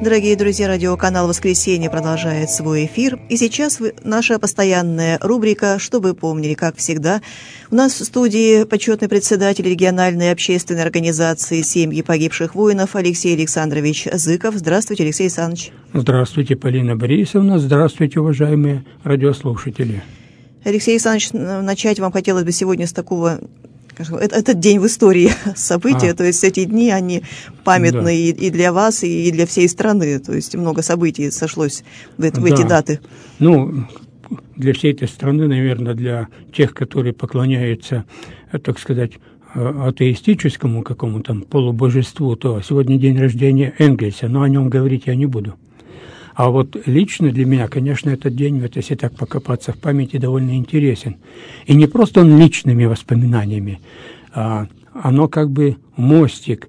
Дорогие друзья, радиоканал «Воскресенье» продолжает свой эфир. И сейчас наша постоянная рубрика «Что вы помнили?». Как всегда, у нас в студии почетный председатель региональной общественной организации «Семьи погибших воинов» Алексей Александрович Зыков. Здравствуйте, Алексей Александрович. Здравствуйте, Полина Борисовна. Здравствуйте, уважаемые радиослушатели. Алексей Александрович, начать вам хотелось бы сегодня с такого... Этот день в истории события, то есть эти дни, они памятны и для вас, и для всей страны, то есть много событий сошлось в эти даты. Ну, для всей этой страны, наверное, для тех, которые поклоняются, так сказать, атеистическому какому-то полубожеству, то сегодня день рождения Энгельса, но о нем говорить я не буду. А вот лично для меня, конечно, этот день, вот если так покопаться в памяти, довольно интересен. И не просто он личными воспоминаниями, а оно как бы мостик,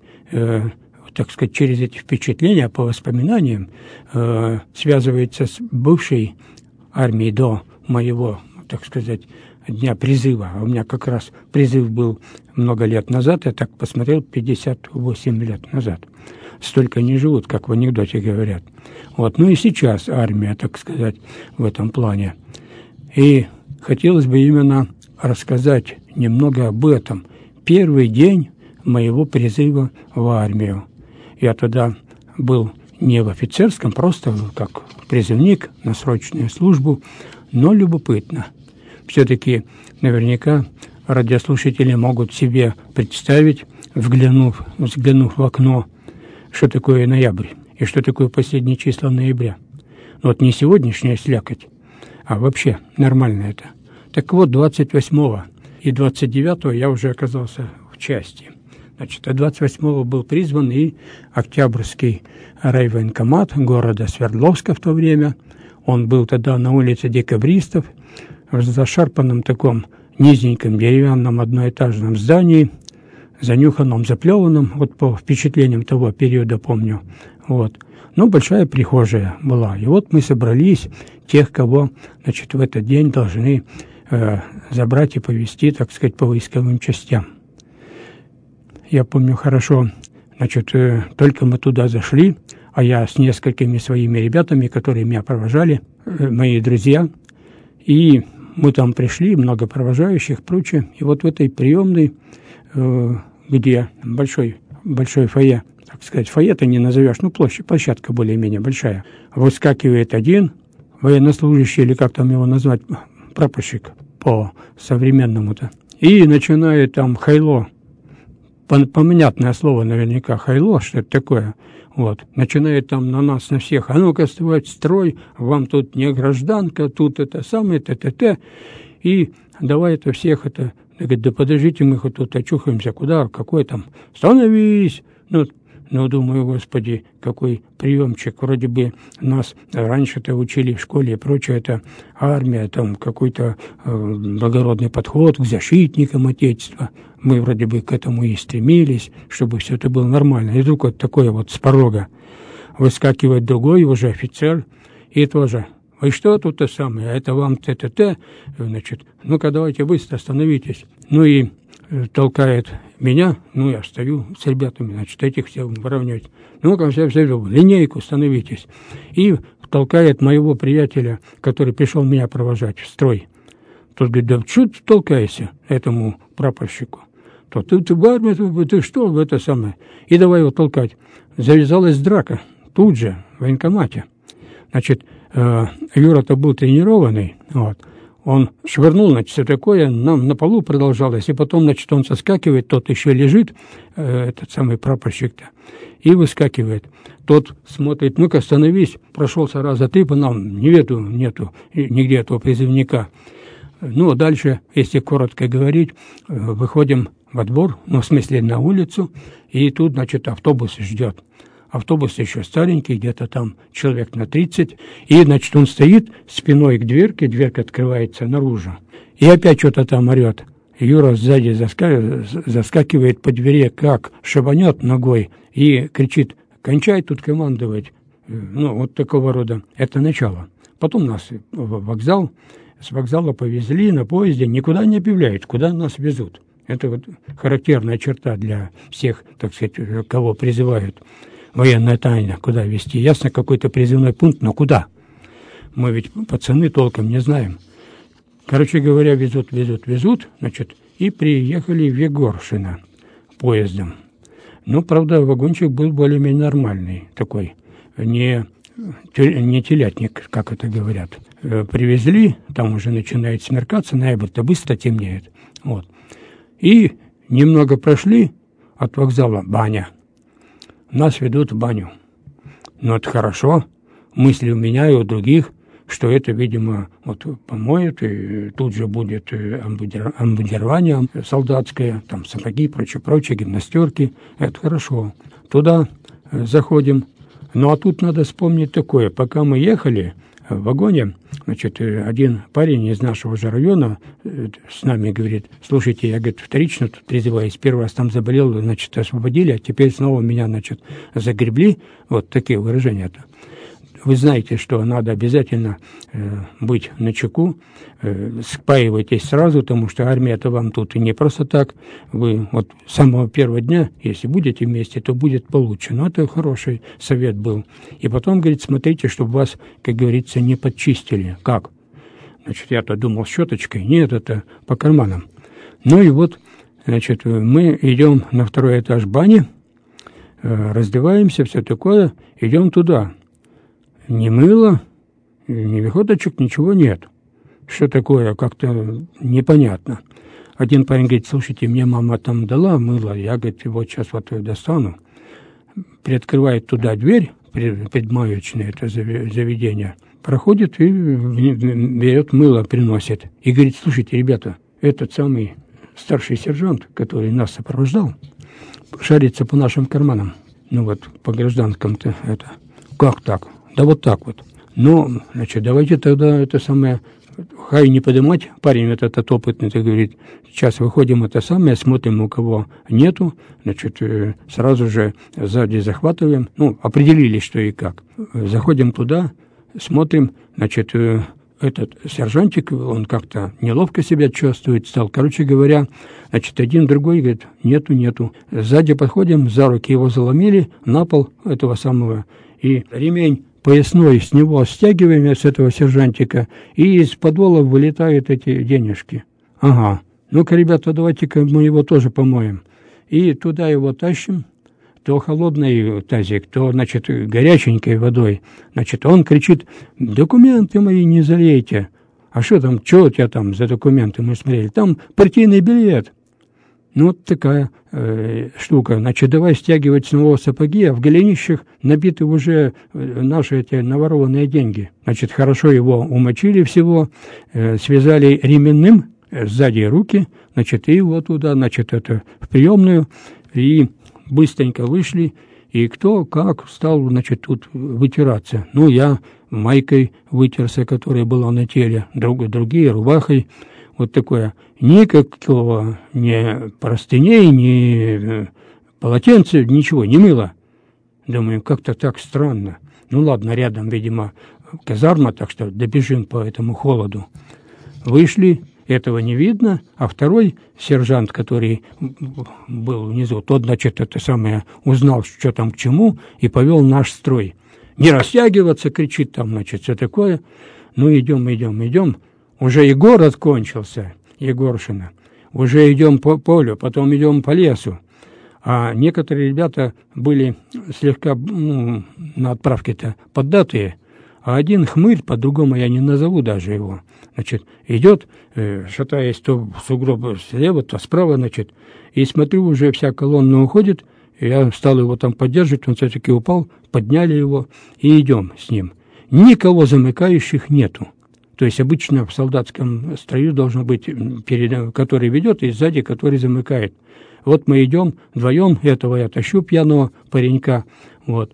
так сказать, через эти впечатления по воспоминаниям связывается с бывшей армией до моего, так сказать, дня призыва. У меня как раз призыв был много лет назад, я так посмотрел, 58 лет назад. Столько не живут, как в анекдоте говорят. Вот. Ну и сейчас армия, так сказать, в этом плане. И хотелось бы именно рассказать немного об этом. Первый день моего призыва в армию. Я тогда был не в офицерском, просто как призывник на срочную службу, но любопытно. Все-таки наверняка радиослушатели могут себе представить, взглянув в окно, что такое ноябрь и что такое последние числа ноября. Вот не сегодняшняя слякоть, а вообще нормально это. Так вот, 28 и 29 я уже оказался в части. Значит, а 28 был призван и Октябрьский райвоенкомат города Свердловска в то время. Он был тогда на улице Декабристов, в зашарпанном таком низеньком деревянном одноэтажном здании, занюханном, заплеванном, вот по впечатлениям того периода помню. Вот. Но большая прихожая была. И вот мы собрались, тех, кого, значит, в этот день должны забрать и повезти, так сказать, по войсковым частям. Я помню хорошо, значит, только мы туда зашли, а я с несколькими своими ребятами, которые меня провожали, мои друзья, и мы там пришли, много провожающих, прочее. И вот в этой приемной, где большой фойе, так сказать, фойе-то не назовешь, ну, площадка более-менее большая, выскакивает один военнослужащий, или как там его назвать, прапорщик по-современному-то, и начинает там хайло, понятное слово наверняка, хайло, что это такое, вот, начинает там на нас, на всех, а ну-ка, вставать в строй, вам тут не гражданка, тут это самое, т-т-т, и давай это всех это, говорит, да подождите, мы хоть тут очухаемся, куда, какой там, становись, ну, думаю, господи, какой приемчик, вроде бы нас раньше-то учили в школе и прочее, это армия, там какой-то благородный подход к защитникам Отечества, мы вроде бы к этому и стремились, чтобы все это было нормально, и вдруг вот такое вот с порога выскакивает другой уже офицер, и тоже, вы что тут-то самое, это вам т-т-т, значит, ну-ка давайте быстро остановитесь, ну и толкает меня, ну, я стою с ребятами, значит, этих всех выравнивать. Ну-ка, все, линейку становитесь. И толкает моего приятеля, который пришел меня провожать в строй. Тот говорит, да что ты толкаешься этому прапорщику? Тот, ты в армии, ты что, в это самое? И давай его толкать. Завязалась драка тут же, в военкомате. Значит, Юра-то был тренированный, вот. Он швырнул, значит, все такое, нам на полу продолжалось, и потом, значит, он соскакивает, тот еще лежит, этот самый прапорщик-то, и выскакивает. Тот смотрит, ну-ка, остановись, прошелся раза три, по нам нету нигде этого призывника. Ну, а дальше, если коротко говорить, выходим во двор, ну, в смысле, на улицу, и тут, значит, автобус ждет. Автобус еще старенький, где-то там человек на 30, и, значит, он стоит спиной к дверке, дверка открывается наружу, и опять что-то там орет. Юра сзади заскакивает по двери, как шибанет ногой, и кричит, кончай тут командовать. Ну, вот такого рода. Это начало. Потом нас в вокзал, с вокзала повезли на поезде, никуда не объявляют, куда нас везут. Это вот характерная черта для всех, так сказать, кого призывают. военная тайна, куда везти. Ясно, какой-то призывной пункт, но куда? Мы ведь пацаны толком не знаем. Короче говоря, везут, значит, и приехали в Егоршино поездом. Ну, правда, вагончик был более-менее нормальный, такой, не телятник, как это говорят. Привезли, там уже начинает смеркаться, ноябрь-то быстро темнеет. Вот. И немного прошли от вокзала, баня. Нас ведут в баню. Ну, это хорошо. Мысли у меня и у других, что это, видимо, вот помоют, и тут же будет обмундирование солдатское, там сапоги, прочее, гимнастерки. Это хорошо. Туда заходим. Ну, а тут надо вспомнить такое. Пока мы ехали в вагоне, значит, один парень из нашего же района с нами говорит: слушайте, я, говорит, вторично тут призываюсь, первый раз там заболел, значит, освободили, а теперь снова меня, значит, загребли. Вот такие выражения-то. Вы знаете, что надо обязательно быть начеку, спаивайтесь сразу, потому что армия-то вам тут и не просто так. Вы вот с самого первого дня, если будете вместе, то будет получше. Но это хороший совет был. И потом, говорит, смотрите, чтобы вас, как говорится, не подчистили. Как? Значит, я-то думал щеточкой. Нет, это по карманам. Ну и вот, значит, мы идем на второй этаж бани, раздеваемся, все такое, идем туда. Ни мыла, ни выходочек, ничего нет. Что такое, как-то непонятно. Один парень говорит: слушайте, мне мама там дала мыло, я, говорит, вот сейчас вот достану. Приоткрывает туда дверь, предмаечное это заведение, проходит и берет мыло, приносит. И говорит: слушайте, ребята, этот самый старший сержант, который нас сопровождал, шарится по нашим карманам. Ну вот, по гражданскому-то это. Как так? Да вот так вот. Ну, значит, давайте тогда это самое, хай не поднимать, парень этот опытный, так говорит, сейчас выходим это самое, смотрим, у кого нету, значит, сразу же сзади захватываем, ну, определили, что и как. Заходим туда, смотрим, значит, этот сержантик, он как-то неловко себя чувствует, стал, короче говоря, значит, один другой говорит: нету. Сзади подходим, за руки его заломили на пол этого самого, и ремень поясной с него стягиваем, с этого сержантика, и из подола вылетают эти денежки. Ага, ну-ка, ребята, давайте-ка мы его тоже помоем. И туда его тащим, то холодный тазик, то, значит, горяченькой водой. Значит, он кричит: документы мои не залейте. А что там, что у тебя там за документы? Мы смотрели, там партийный билет. Ну, вот такая штука. Значит, давай стягивать снова сапоги, а в голенищах набиты уже наши эти наворованные деньги. Значит, хорошо его умочили всего, связали ременным сзади руки, значит, и его туда, значит, это в приемную, и быстренько вышли, и кто как стал, значит, тут вытираться. Ну, я майкой вытерся, которая была на теле, другие рубахой. Вот такое. Никакого ни простыней, ни полотенца, ничего, не мыло. Думаю, как-то так странно. Ну ладно, рядом, видимо, казарма, так что добежим по этому холоду. Вышли, этого не видно, а второй сержант, который был внизу, тот, значит, это самое, узнал, что там к чему, и повел наш строй. Не растягиваться, кричит там, значит, все такое. Ну, идем. Уже и город кончился, Егоршино. Уже идем по полю, потом идем по лесу. А некоторые ребята были слегка, на отправке-то поддатые. А один хмырь, по-другому я не назову даже его, значит, идет, шатаясь то в сугроб слева, то справа, значит, и смотрю, уже вся колонна уходит. Я стал его там поддерживать, он все-таки упал, подняли его и идем с ним. Никого замыкающих нету. То есть обычно в солдатском строю должно быть, который ведет, и сзади, который замыкает. Вот мы идем вдвоем, этого я тащу пьяного паренька. Вот.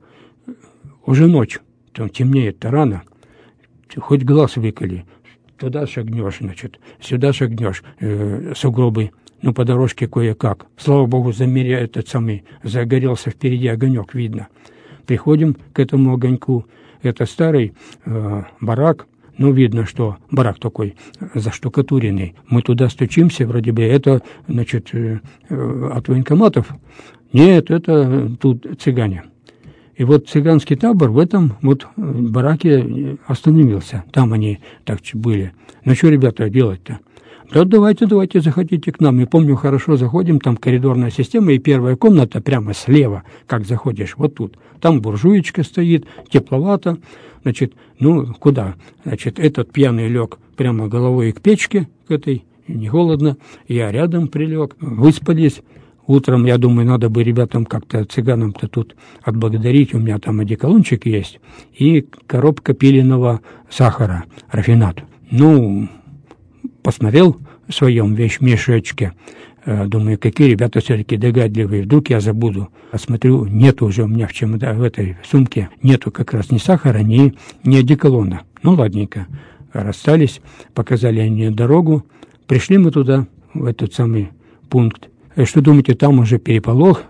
Уже ночь, там темнеет-то рано. Хоть глаз выколи. Туда шагнешь, значит, сюда шагнешь, сугробы, ну, по дорожке кое-как. Слава богу, этот самый, загорелся впереди огонек, видно. Приходим к этому огоньку. Это старый барак. Ну, видно, что барак такой заштукатуренный. Мы туда стучимся, вроде бы, это, значит, от военкоматов. Нет, это тут цыгане. И вот цыганский табор в этом вот бараке остановился. Там они так были. Ну что, ребята, делать-то? Да давайте, заходите к нам. Я помню, хорошо заходим, там коридорная система, и первая комната прямо слева, как заходишь, вот тут. Там буржуечка стоит, тепловато. Значит, ну, куда? Значит, этот пьяный лег прямо головой к печке, к этой, не холодно. Я рядом прилег, выспались. Утром, я думаю, надо бы ребятам как-то, цыганам-то тут отблагодарить. У меня там одеколончик есть и коробка пиленого сахара, рафинат. Ну, посмотрел в своем вещмешочке. Думаю, какие ребята все-таки догадливые. Вдруг я забуду. А смотрю, нету уже у меня в этой сумке. Нету как раз ни сахара, ни одеколона. Ну, ладненько. Расстались, показали они дорогу. Пришли мы туда, в этот самый пункт. Что думаете, там уже переполох,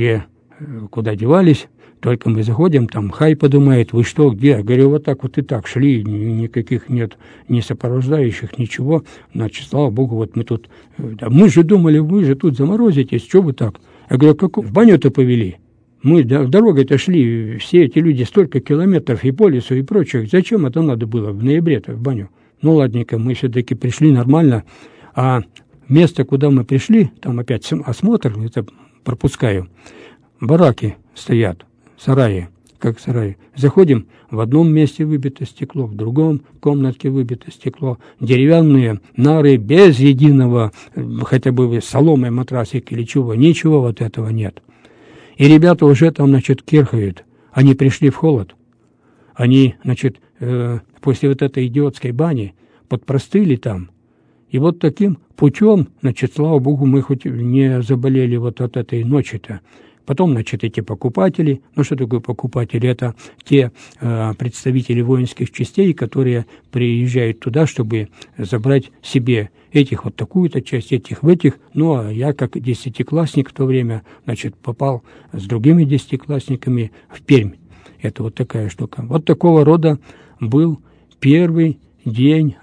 куда девались, только мы заходим, там хай подумает, вы что, где? Я говорю, вот так вот и так шли, никаких нет ни сопровождающих, ничего, значит, слава богу, вот мы тут, да, мы же думали, вы же тут заморозитесь, что вы так? Я говорю, как в баню-то повели? Мы дорогой-то шли, все эти люди столько километров и по лесу и прочее, зачем это надо было в ноябре-то в баню? Ну, ладненько, мы все-таки пришли нормально, а место, куда мы пришли, там опять осмотр, это пропускаю. Бараки стоят, сараи, как сараи. Заходим, в одном месте выбито стекло, в другом комнатке выбито стекло. Деревянные нары без единого, хотя бы соломы, матрасик или чего, ничего вот этого нет. И ребята уже там, значит, кирхают. Они пришли в холод. Они, значит, после вот этой идиотской бани подпростыли там. И вот таким путем, значит, слава богу, мы хоть не заболели вот от этой ночи-то. Потом, значит, эти покупатели, ну что такое покупатели? Это те представители воинских частей, которые приезжают туда, чтобы забрать себе этих вот такую-то часть, этих в этих. Ну, а я, как десятиклассник в то время, значит, попал с другими десятиклассниками в Пермь. Это вот такая штука. Вот такого рода был первый день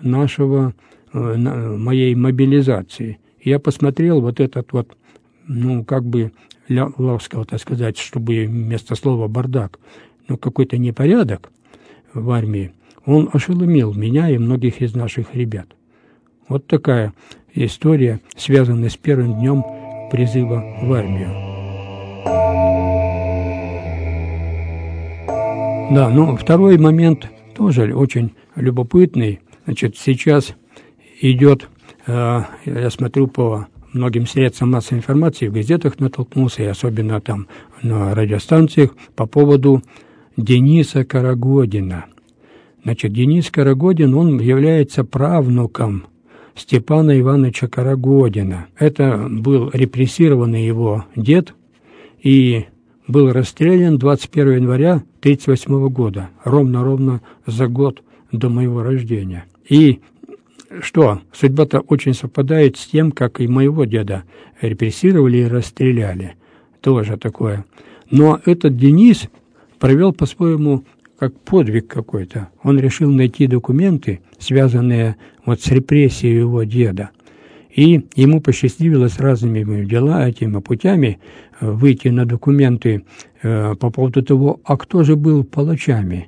моей мобилизации. Я посмотрел вот этот вот, ну, как бы ласково, так сказать, чтобы вместо слова бардак, ну, какой-то непорядок в армии, он ошеломил меня и многих из наших ребят. Вот такая история, связанная с первым днем призыва в армию. Да, ну, второй момент тоже очень любопытный. Значит, сейчас идет, я смотрю по многим средствам массовой информации, в газетах натолкнулся, и особенно там на радиостанциях, по поводу Дениса Карагодина. Значит, Денис Карагодин, он является правнуком Степана Ивановича Карагодина. Это был репрессированный его дед и был расстрелян 21 января 1938 года, ровно за год до моего рождения. И что, судьба-то очень совпадает с тем, как и моего деда репрессировали и расстреляли. Тоже такое. Но этот Денис провел по-своему как подвиг какой-то. Он решил найти документы, связанные вот с репрессией его деда. И ему посчастливилось разными этими путями выйти на документы по поводу того, а кто же был палачами.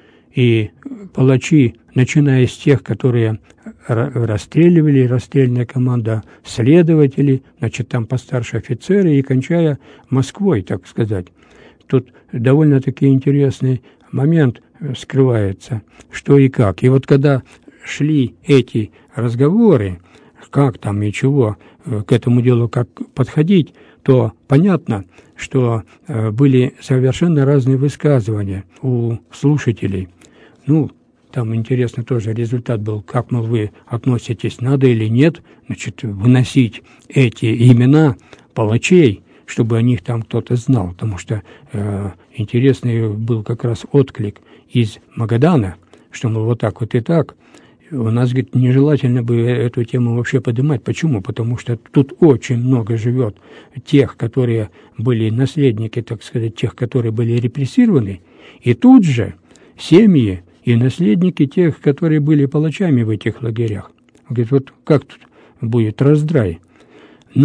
И палачи, начиная с тех, которые расстреливали, расстрельная команда, следователи, значит, там постарше офицеры, и кончая Москвой, так сказать. Тут довольно-таки интересный момент скрывается, что и как. И вот когда шли эти разговоры, как там и чего к этому делу, как подходить, то понятно, что были совершенно разные высказывания у слушателей. Ну, там интересно тоже результат был, как, мол, вы относитесь, надо или нет, значит, выносить эти имена палачей, чтобы о них там кто-то знал, потому что интересный был как раз отклик из Магадана, что, мол, вот так вот и так. У нас, говорит, нежелательно бы эту тему вообще поднимать. Почему? Потому что тут очень много живет тех, которые были наследники, так сказать, тех, которые были репрессированы, и тут же семьи и наследники тех, которые были палачами в этих лагерях. Говорит, вот как тут будет раздрай? Но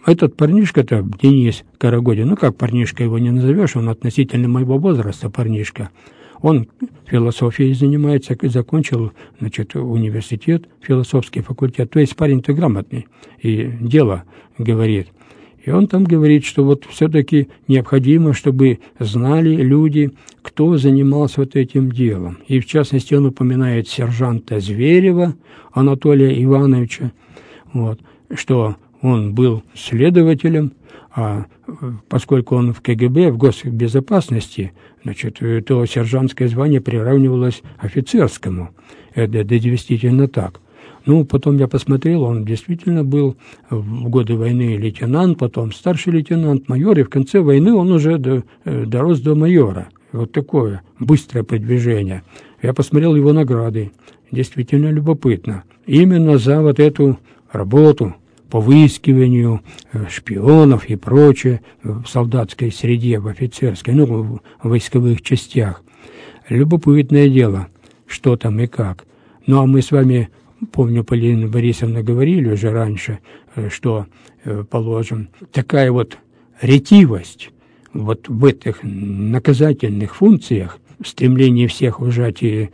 этот парнишка-то, Денис Карагодин, ну как парнишка его не назовешь, он относительно моего возраста парнишка. Он философией занимается, закончил, значит, университет, философский факультет. То есть парень-то грамотный и дело говорит. И он там говорит, что вот все-таки необходимо, чтобы знали люди, кто занимался вот этим делом. И в частности он упоминает сержанта Зверева Анатолия Ивановича, вот, что он был следователем, а поскольку он в КГБ, в госбезопасности, значит, то сержантское звание приравнивалось офицерскому. Это действительно так. Ну, потом я посмотрел, он действительно был в годы войны лейтенант, потом старший лейтенант, майор, и в конце войны он уже дорос до майора. Вот такое быстрое продвижение. Я посмотрел его награды. Действительно любопытно. Именно за вот эту работу по выискиванию шпионов и прочее в солдатской среде, в офицерской, ну, в войсковых частях. Любопытное дело, что там и как. Ну, а мы с вами, помню, Полина Борисовна говорили уже раньше, что, положим, такая вот ретивость вот в этих наказательных функциях, стремлении всех ужать и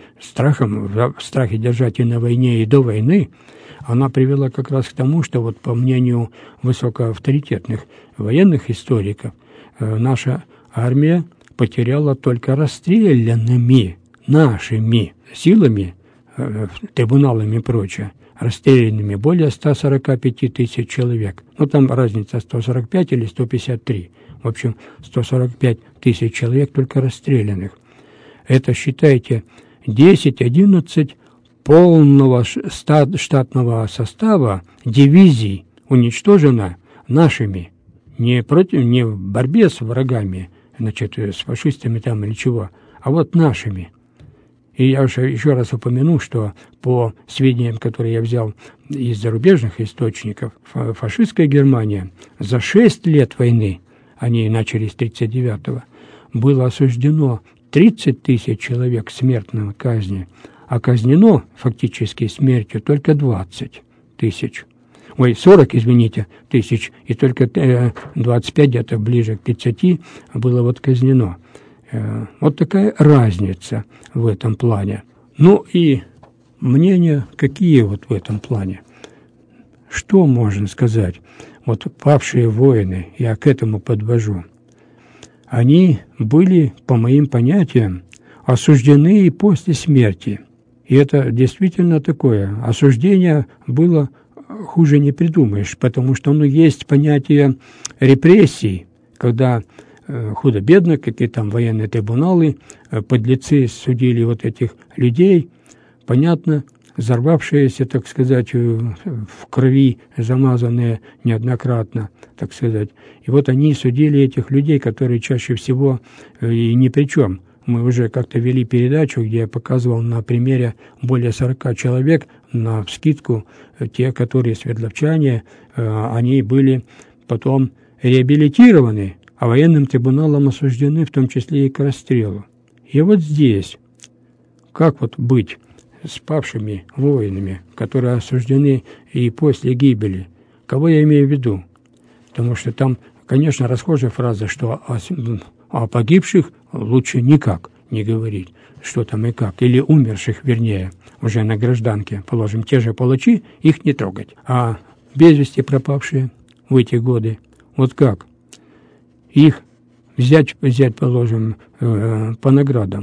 в страхе держать и на войне, и до войны, она привела как раз к тому, что вот по мнению высокоавторитетных военных историков, наша армия потеряла только расстрелянными нашими силами, трибуналами и прочее, расстрелянными более 145 тысяч человек. Ну, там разница 145 или 153. В общем, 145 тысяч человек только расстрелянных. Это, считайте, 10-11 полного штатного состава дивизий уничтожено нашими. Не в борьбе с врагами, значит, с фашистами там или чего, а вот нашими. И я еще раз упомяну, что по сведениям, которые я взял из зарубежных источников, фашистская Германия за 6 лет войны, они начали с 1939-го, было осуждено 30 тысяч человек к смертной казни, а казнено фактически смертью только 20 тысяч. 40, извините, тысяч, и только 25, где-то ближе к 30 было вот казнено. Вот такая разница в этом плане. Ну и мнения какие вот в этом плане? Что можно сказать? Вот павшие воины, я к этому подвожу, они были, по моим понятиям, осуждены и после смерти. И это действительно такое. Осуждение было хуже не придумаешь, потому что есть понятие репрессий, когда худо-бедно, какие там военные трибуналы, подлецы судили вот этих людей, понятно, взорвавшиеся, так сказать, в крови, замазанные неоднократно, так сказать. И вот они судили этих людей, которые чаще всего и ни при чем. Мы уже как-то вели передачу, где я показывал на примере более 40 человек, на вскидку, те, которые свердловчане, они были потом реабилитированы, а военным трибуналом осуждены, в том числе и к расстрелу. И вот здесь, как вот быть с павшими воинами, которые осуждены и после гибели? Кого я имею в виду? Потому что там, конечно, расхожая фраза, что о погибших лучше никак не говорить, что там и как. Или умерших, вернее, уже на гражданке, положим, те же палачи, их не трогать. А без вести пропавшие в эти годы, вот как? Их взять, положим, по наградам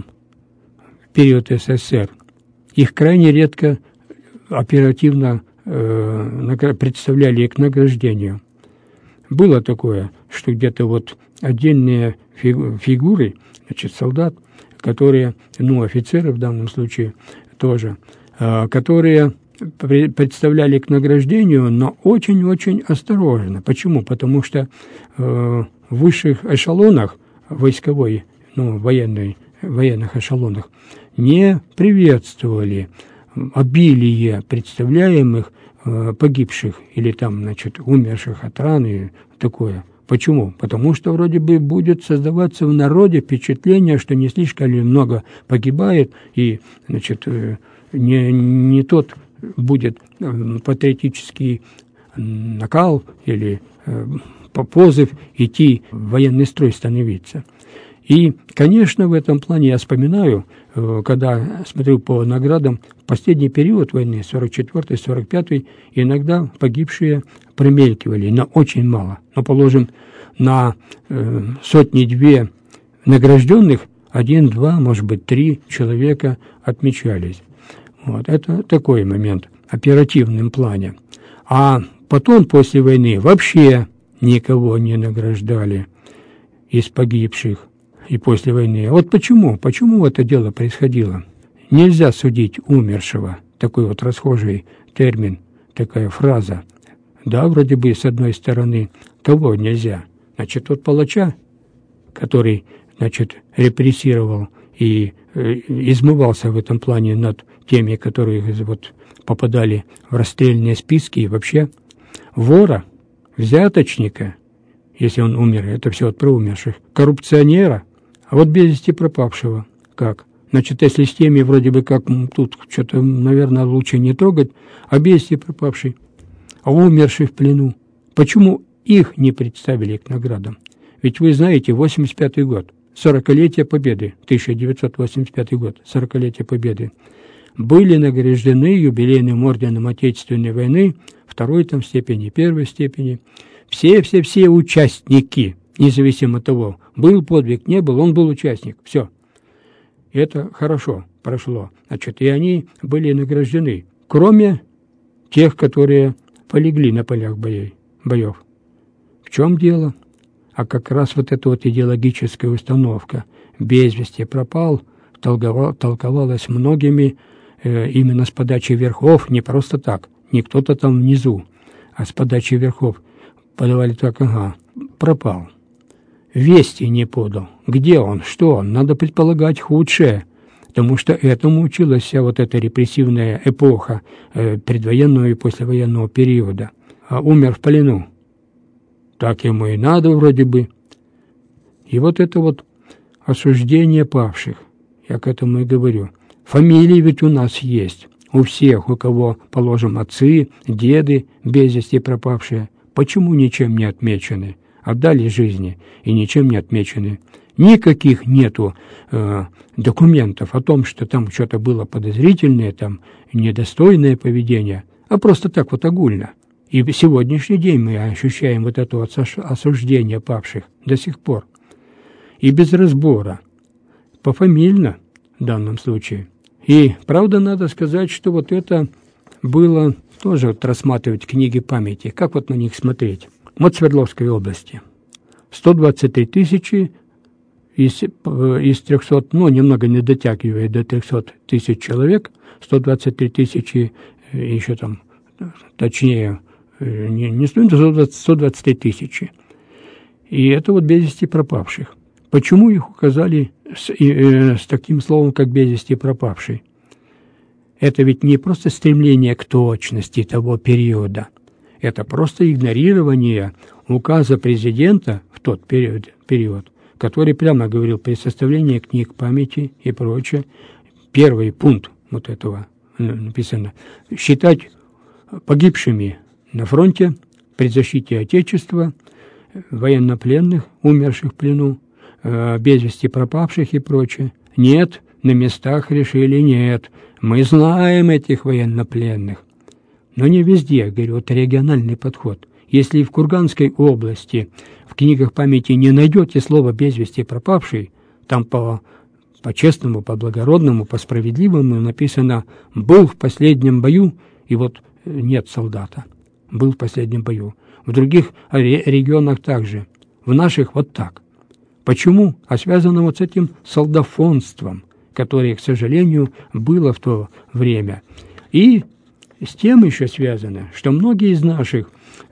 в период СССР. Их крайне редко оперативно представляли к награждению. Было такое, что где-то вот отдельные фигуры, значит, солдат, которые, офицеры в данном случае тоже, которые представляли к награждению, но очень-очень осторожно. Почему? Потому что в высших эшелонах войсковой, военных эшелонах не приветствовали обилие представляемых погибших или там, значит, умерших от раны, такое. Почему? Потому что вроде бы будет создаваться в народе впечатление, что не слишком ли много погибает, и, значит, не тот будет патриотический накал или позыв идти в военный строй становиться. И, конечно, в этом плане я вспоминаю, когда смотрю по наградам, в последний период войны, 44-й, 45-й, иногда погибшие промелькивали, но очень мало. Но, положим, на сотни-две награжденных 1, 2, может быть, 3 человека отмечались. Вот, это такой момент в оперативном плане. А потом, после войны, вообще никого не награждали из погибших и после войны. Вот почему? Почему это дело происходило? Нельзя судить умершего. Такой вот расхожий термин, такая фраза. Да, вроде бы, с одной стороны, кого нельзя? Значит, тот палача, который, значит, репрессировал и измывался в этом плане над теми, которые вот попадали в расстрельные списки, и вообще вора, взяточника, если он умер, это все от проумерших, коррупционера, а вот без вести пропавшего. Как? Значит, если с теми вроде бы как тут что-то, наверное, лучше не трогать, а без вести пропавший, а умерший в плену. Почему их не представили к наградам? Ведь вы знаете, 85-й год, 40-летие Победы, 1985 год, 40-летие Победы, были награждены юбилейным орденом Отечественной войны, второй там степени, первой степени, все участники, независимо от того, был подвиг, не был, он был участник, все. Это хорошо прошло, значит, и они были награждены, кроме тех, которые полегли на полях боев. В чем дело? А как раз вот эта вот идеологическая установка без вести пропал, толковалась многими именно с подачи верхов, не просто так, не кто-то там внизу, а с подачи верхов подавали так, ага, пропал. Вести не подал. Где он? Что он? Надо предполагать худшее, потому что этому училась вся вот эта репрессивная эпоха предвоенного и послевоенного периода. А умер в плену. Так ему и надо вроде бы. И вот это вот осуждение павших, я к этому и говорю. Фамилии ведь у нас есть. У всех, у кого, положим, отцы, деды, без вести пропавшие. Почему ничем не отмечены? Отдали жизни и ничем не отмечены. Никаких нету документов о том, что там что-то было подозрительное, там недостойное поведение, а просто так вот огульно. И в сегодняшний день мы ощущаем вот это вот осуждение павших до сих пор. И без разбора. Пофамильно в данном случае. И, правда, надо сказать, что вот это было тоже вот рассматривать книги памяти. Как вот на них смотреть? Вот в Свердловской области. 123 тысячи из 300, ну, немного не дотягивая до 300 тысяч человек, 123 тысячи, еще там, точнее, не 123 тысячи. И это вот без вести пропавших. Почему их указали с таким словом, как без вести пропавший? Это ведь не просто стремление к точности того периода. Это просто игнорирование указа президента в тот период, который прямо говорил при составлении книг памяти и прочее. Первый пункт вот этого написано. Считать погибшими на фронте при защите Отечества, военнопленных, умерших в плену, без вести пропавших и прочее. Нет, на местах решили нет. Мы знаем этих военнопленных. Но не везде, я говорю, вот региональный подход. Если в Курганской области в книгах памяти не найдете слово «без вести пропавший», там по-честному, по-благородному, по-справедливому написано «был в последнем бою», и вот нет солдата. Был в последнем бою. В других регионах также. В наших вот так. Почему? А связано вот с этим солдафонством, которое, к сожалению, было в то время. И с тем еще связано, что многие из наших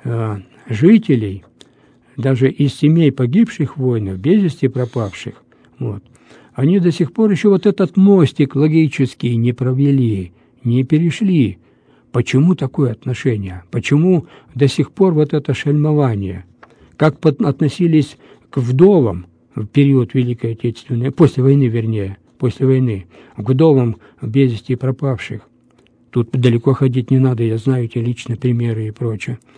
жителей, даже из семей погибших в войнах, без вести пропавших, вот, они до сих пор еще вот этот мостик логический не провели, не перешли. Почему такое отношение? Почему до сих пор вот это шельмование? Как относились к вдовам в период Великой Отечественной, после войны, к вдовам без вести пропавших? Тут далеко ходить не надо, я знаю эти личные примеры и прочее.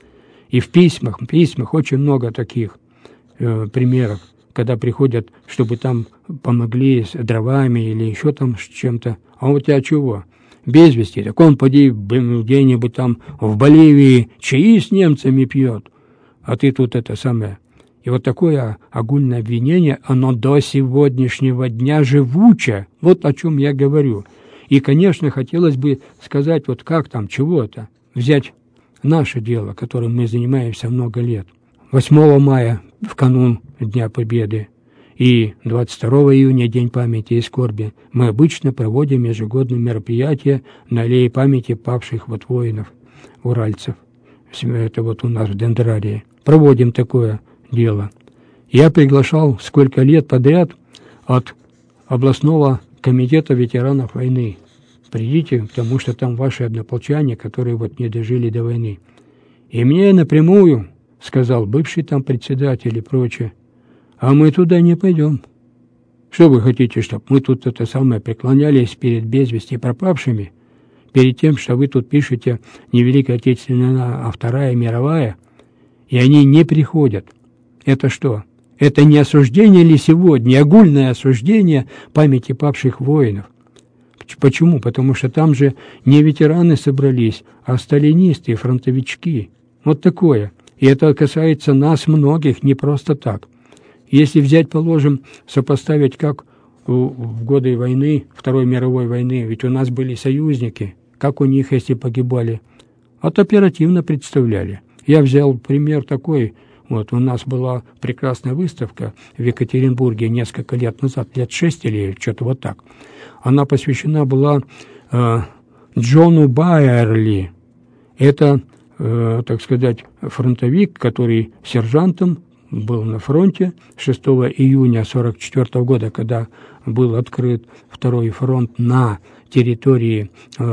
И в письмах очень много таких примеров, когда приходят, чтобы там помогли с дровами или еще там с чем-то. А у тебя чего? Без вести. Так он поди где-нибудь там в Боливии чаи с немцами пьет, а ты тут это самое. И вот такое огульное обвинение, оно до сегодняшнего дня живуче. Вот о чем я говорю. И, конечно, хотелось бы сказать, вот как там, чего-то. Взять наше дело, которым мы занимаемся много лет. 8 мая, в канун Дня Победы, и 22 июня, День памяти и скорби, мы обычно проводим ежегодные мероприятия на аллее памяти павших вот воинов, уральцев. Это вот у нас в Дендрарии. Проводим такое дело. Я приглашал сколько лет подряд от областного комитета ветеранов войны. Придите, потому что там ваши однополчане, которые вот не дожили до войны. И мне напрямую сказал бывший там председатель и прочее: а мы туда не пойдем. Что вы хотите, чтобы мы тут это самое преклонялись перед без вести пропавшими, перед тем, что вы тут пишете не Великая Отечественная, а Вторая мировая, и они не приходят. Это что? Это не осуждение ли сегодня, огульное осуждение памяти павших воинов? Почему? Потому что там же не ветераны собрались, а сталинисты и фронтовички. Вот такое. И это касается нас многих, не просто так. Если взять, положим, сопоставить, как в годы войны, Второй мировой войны, ведь у нас были союзники, как у них, если погибали, вот оперативно представляли. Я взял пример такой. Вот у нас была прекрасная выставка в Екатеринбурге несколько лет назад, лет 6 или что-то вот так. Она посвящена была Джону Байерли. Это, так сказать, фронтовик, который сержантом был на фронте 6 июня 1944 года, когда был открыт второй фронт на территории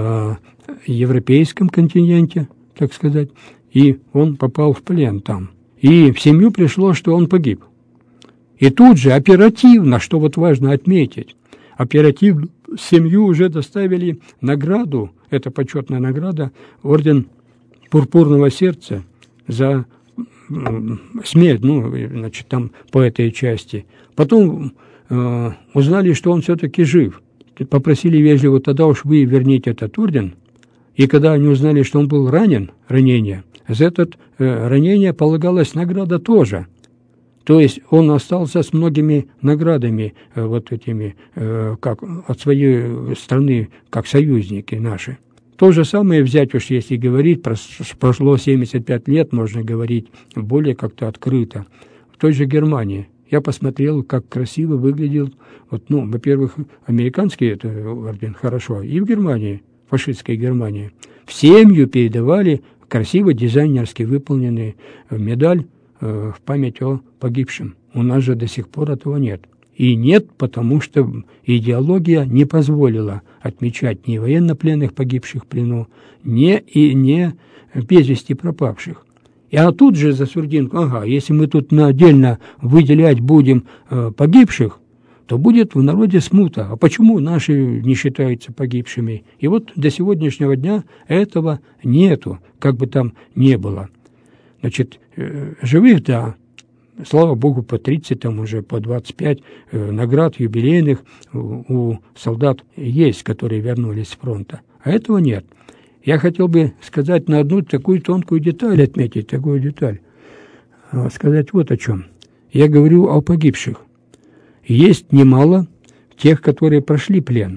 европейском континенте, так сказать, и он попал в плен там. И в семью пришло, что он погиб. И тут же оперативно, что вот важно отметить, оперативно семью уже доставили награду, это почетная награда, орден Пурпурного сердца за смерть, значит, там по этой части. Потом узнали, что он все-таки жив. Попросили вежливо: тогда уж вы верните этот орден. И когда они узнали, что он был ранение, за это ранение полагалась награда тоже. То есть он остался с многими наградами, вот этими, как от своей страны, как союзники наши. То же самое взять уж, если говорить, прошло 75 лет, можно говорить более как-то открыто. В той же Германии я посмотрел, как красиво выглядел, вот, во-первых, американский это орден хорошо, и в Германии, фашистской Германии, в семью передавали красиво дизайнерски выполненный медаль в память о погибшем. У нас же до сих пор этого нет. И нет, потому что идеология не позволила отмечать ни военнопленных, погибших в плену, ни без вести пропавших. А тут же за Сурдинку: если мы тут отдельно выделять будем погибших, то будет в народе смута. А почему наши не считаются погибшими? И вот до сегодняшнего дня этого нету, как бы там ни было. Значит, живых, да, слава Богу, по 30, там уже по 25 наград юбилейных у солдат есть, которые вернулись с фронта. А этого нет. Я хотел бы сказать на одну такую тонкую деталь, отметить такую деталь. Сказать вот о чем. Я говорю о погибших. Есть немало тех, которые прошли плен.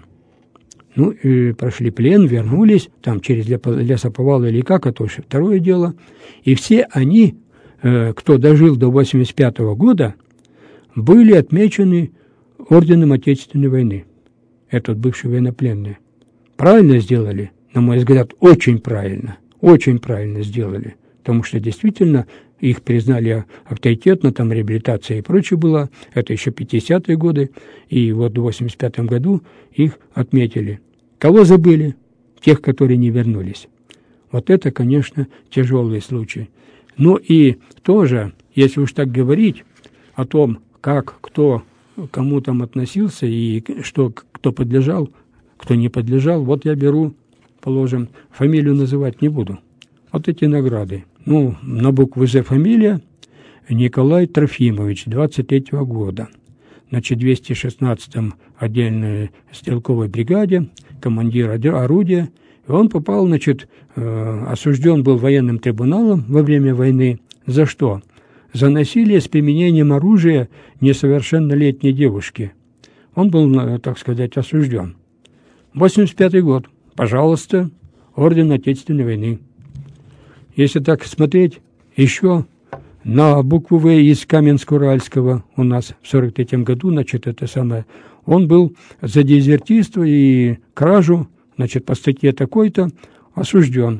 Прошли плен, вернулись, там через лесоповал или как, это уже второе дело. И все они, кто дожил до 1985 года, были отмечены орденом Отечественной войны. Это бывшие военнопленные. Правильно сделали? На мой взгляд, очень правильно сделали. Потому что действительно их признали авторитетно, там реабилитация и прочее была. Это еще 50-е годы. И вот в 1985 году их отметили. Кого забыли? Тех, которые не вернулись. Вот это, конечно, тяжелый случай. И тоже, если уж так говорить о том, как кто кому там относился и что кто подлежал, кто не подлежал, вот я беру, положим, фамилию называть не буду. Вот эти награды. на букву «З» фамилия, Николай Трофимович, 23-го года. Значит, в 216-м отдельной стрелковой бригаде, командир орудия. И он попал, значит, осужден был военным трибуналом во время войны. За что? За насилие с применением оружия несовершеннолетней девушки. Он был, так сказать, осужден. 85-й год. Пожалуйста, орден Отечественной войны. Если так смотреть, еще на букву «В» из Каменск-Уральского у нас в 43-м году, значит, он был за дезертирство и кражу, значит, по статье такой-то осужден.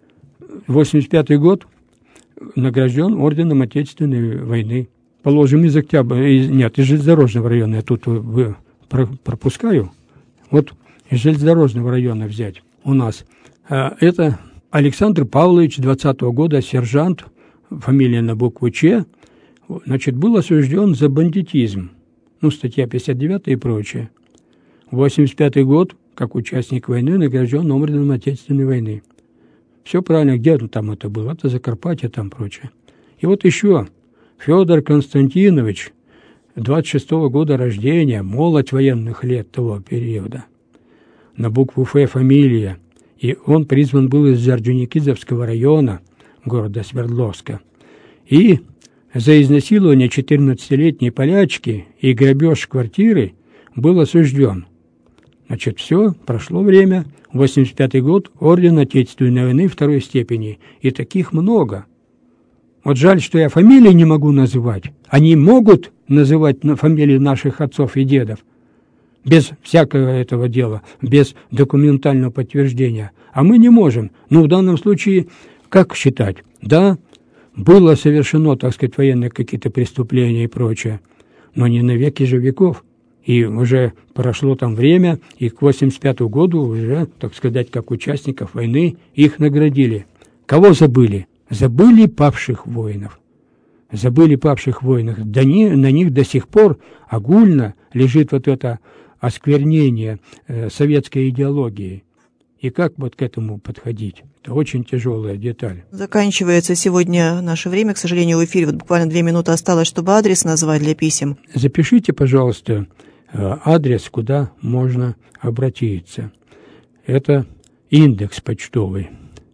85-й год награжден орденом Отечественной войны. Положим, из железнодорожного района, я тут пропускаю. Вот из железнодорожного района взять у нас. Это Александр Павлович, 20-го года, сержант, фамилия на букву «Ч», значит, был осужден за бандитизм. Статья 59 и прочее. 85-й год, как участник войны, награжден орденом Отечественной войны. Все правильно, где там это было? Это Закарпатье, там прочее. И вот еще Федор Константинович, 26-го года рождения, молодь военных лет того периода. На букву «Ф» фамилия. И он призван был из Орджоникидзевского района, города Свердловска. И за изнасилование 14-летней полячки и грабеж квартиры был осужден. Значит, все, прошло время. 85-й год, орден Отечественной войны второй степени. И таких много. Вот жаль, что я фамилии не могу называть. Они могут называть фамилии наших отцов и дедов. Без всякого этого дела, без документального подтверждения. А мы не можем. В данном случае, как считать? Да, было совершено, так сказать, военные какие-то преступления и прочее, но не на веки же веков. И уже прошло там время, и к 85-му году уже, так сказать, как участников войны, их наградили. Кого забыли? Забыли павших воинов. Забыли павших воинов. На них до сих пор огульно лежит вот это осквернение советской идеологии. И как вот к этому подходить? Это очень тяжелая деталь. Заканчивается сегодня наше время, к сожалению, в эфире. Вот буквально 2 минуты осталось, чтобы адрес назвать для писем. Запишите, пожалуйста, адрес, куда можно обратиться. Это индекс почтовый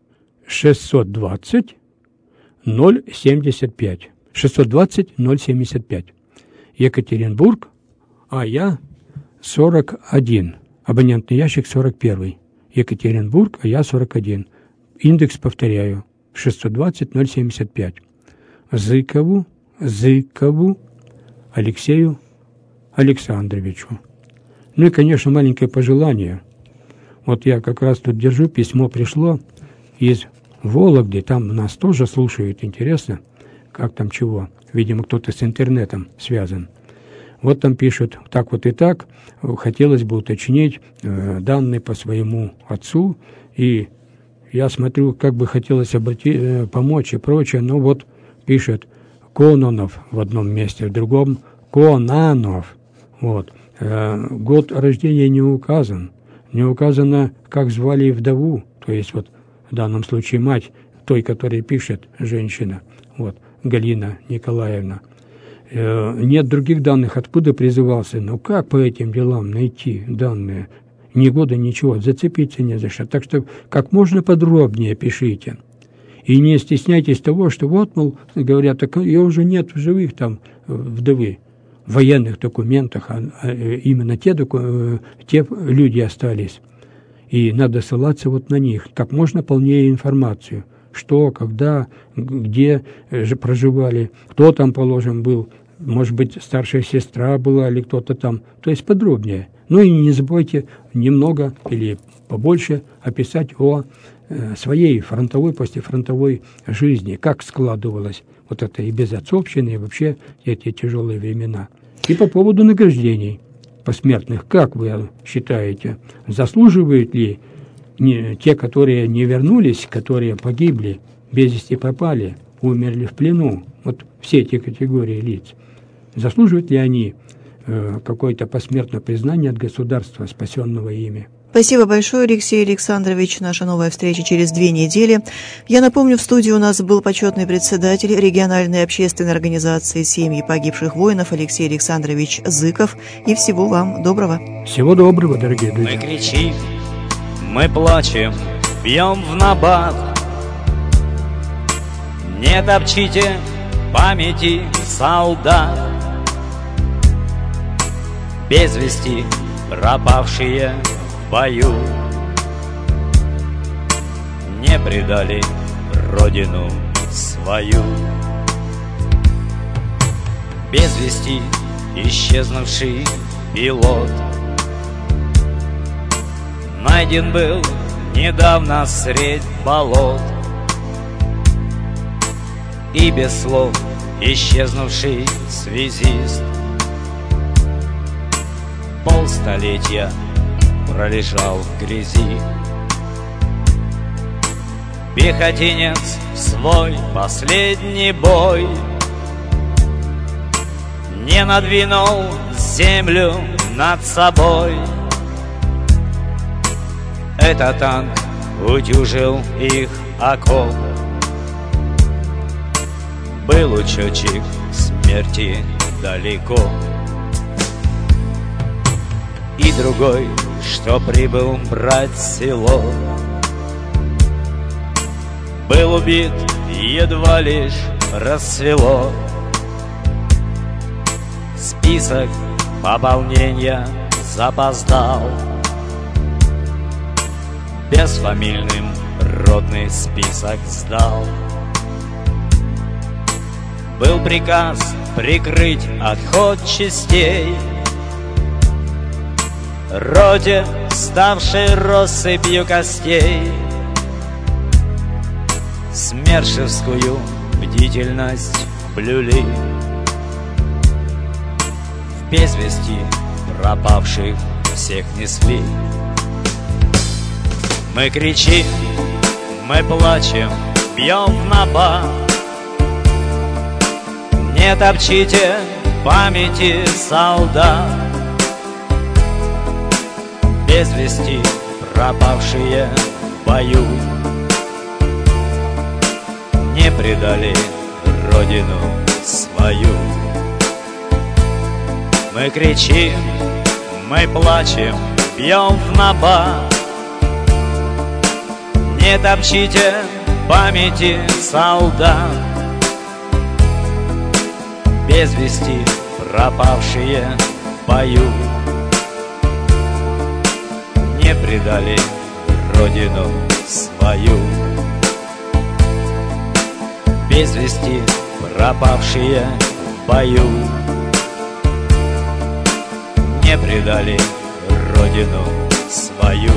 620 075. 620 075. Екатеринбург, я 41. Абонентный ящик 41. Екатеринбург, я 41. Индекс, повторяю, 620 075. Зыкову Алексею Александровичу. И, конечно, маленькое пожелание. Вот я как раз тут держу, письмо пришло из Вологды, там нас тоже слушают, интересно, как там чего. Видимо, кто-то с интернетом связан. Вот там пишут так вот и так, хотелось бы уточнить данные по своему отцу, и я смотрю, как бы хотелось помочь и прочее, но вот пишет Кононов в одном месте, в другом Конанов. Вот. Год рождения не указан. Не указано, как звали вдову, то есть вот в данном случае мать той, которая пишет, женщина, вот, Галина Николаевна. Нет других данных, откуда призывался. Как по этим делам найти данные? Ни года, ничего, зацепиться не за что. Так что как можно подробнее пишите. И не стесняйтесь того, что вот, мол, говорят, так ее уже нет в живых там вдовы. В военных документах, именно те люди остались. И надо ссылаться вот на них. Как можно полнее информацию. Что, когда, где же проживали, кто там, положим, был. Может быть, старшая сестра была или кто-то там. То есть подробнее. И не забывайте немного или побольше описать о своей фронтовой, послефронтовой жизни. Как складывалось вот это и безотцовщина, и вообще эти тяжелые времена. И по поводу награждений посмертных. Как вы считаете, заслуживают ли те, которые не вернулись, которые погибли, без вести пропали, умерли в плену, вот все эти категории лиц, заслуживают ли они какое-то посмертное признание от государства, спасенного ими? Спасибо большое, Алексей Александрович. Наша новая встреча через 2 недели. Я напомню, в студии у нас был почетный председатель региональной общественной организации «Семьи погибших воинов» Алексей Александрович Зыков. И всего вам доброго. Всего доброго, дорогие друзья. Мы кричим, мы плачем, бьем в набат. Не топчите памяти солдат. Без вести пропавшие в бою не предали родину свою. Без вести исчезнувший пилот найден был недавно средь болот. И без слов исчезнувший связист полстолетия пролежал в грязи. Пехотинец в свой последний бой не надвинул землю над собой. Этот танк утюжил их окоп. Был учетчик смерти далеко. И другой, что прибыл брать село, был убит, едва лишь рассвело. Список пополнения запоздал. Безфамильным ротный список сдал. Был приказ прикрыть отход частей роте, ставшей россыпью костей. Смершевскую бдительность блюли. В без вести пропавших всех несли. Мы кричим, мы плачем, бьем в набат. Не топчите памяти солдат. Без вести пропавшие в бою не предали родину свою. Мы кричим, мы плачем, бьем в набат. Не топчите памяти солдат. Без вести пропавшие в бою не предали родину свою. Без вести пропавшие в бою не предали родину свою.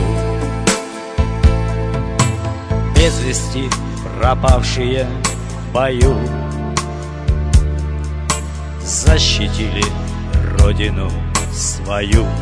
Без вести пропавшие в бою защитили родину свою.